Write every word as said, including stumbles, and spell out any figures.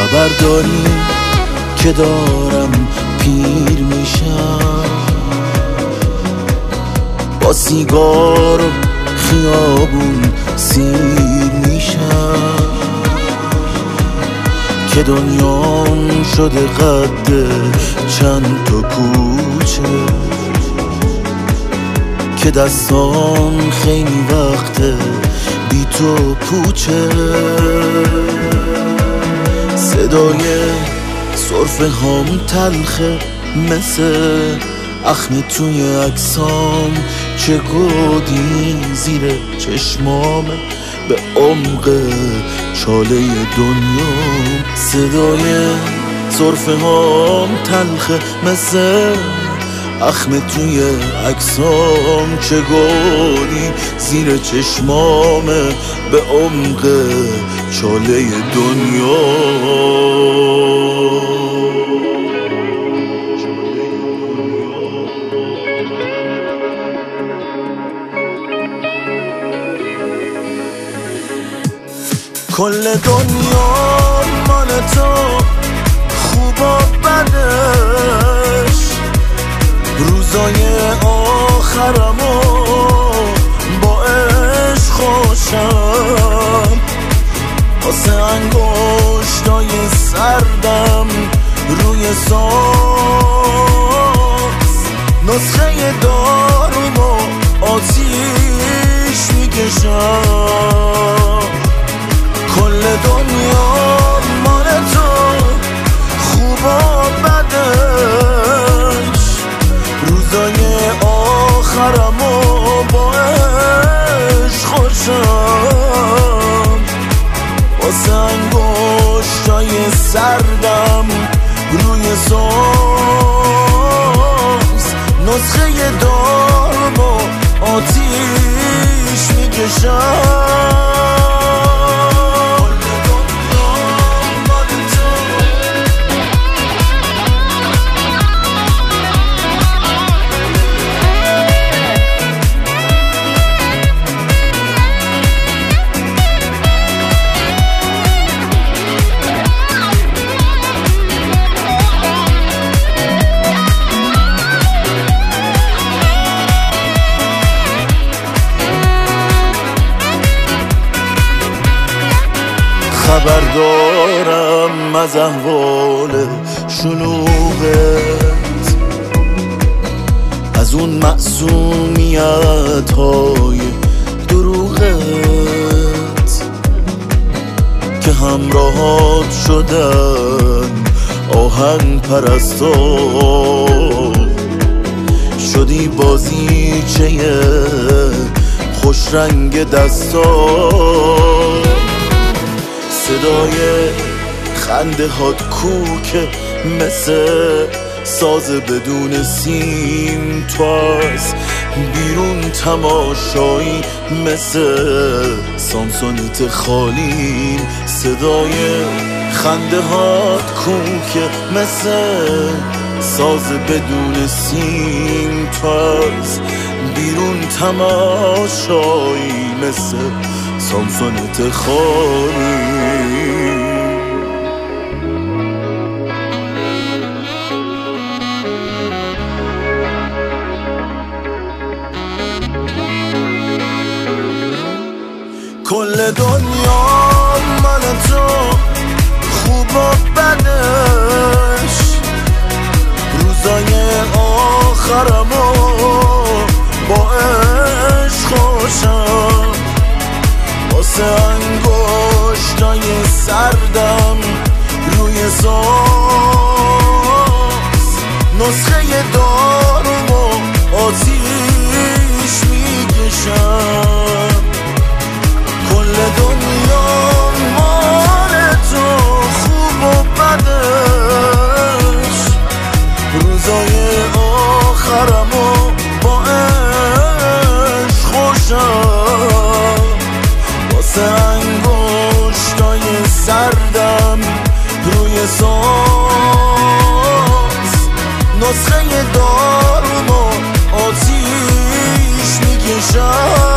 خبر داری که دارم پیر میشم، با سیگار و خیابون سیر میشم، که دنیام شده قد چند تا کوچه، که دستام خیلی وقته بی تو پوچه. صدای سرفه هام تلخه مثل اخم توی عکسام، چه گودی زیر چشمامه به عمق چاله دنیا. صدای سرفه هام تلخه مثل اخم توی عکسام، چه گودی زیر چشمامه به عمق چاله دنیا. کل دنیا مال تو، خوب و بدش، روزای آخرمو با عشق خوشم، واسه انگشتای سردم روی ساز، نسخه دارومو آتیش میکشم. کل دنیا مال تو، خوب و بدش، روزای آخرمو با عشق خوشم، واسه انگشتای سردم روی ساز، نسخه دارمو آتیش میکشم. خبر دارم از احوال شلوغت، از اون معصومیت های دروغت، که همراهات شدن آهنگ پرستا، شدی بازیچه خوش رنگ دستا. صدای خنده هات کوکه مثل ساز بدون سیم، تو از بیرون تماشایی مثل سامسونت خالیم. صدای خنده هات کوکه مثل ساز بدون سیم، تو از بیرون تماشایی مثل سامسونت خالی. کل دنیا مال تو، خوب و بدش، روزای آخرمو با عشق خوشم، واسه انگشتای سردم روی ساز، نسخه دارومو آتیش میکشم. کل دنیا مال تو، خوب و بدش، روزای آخرمو با عشق خوشم، واسه انگشتای سردم روی ساز، نسخه دارومو آتیش میکشم.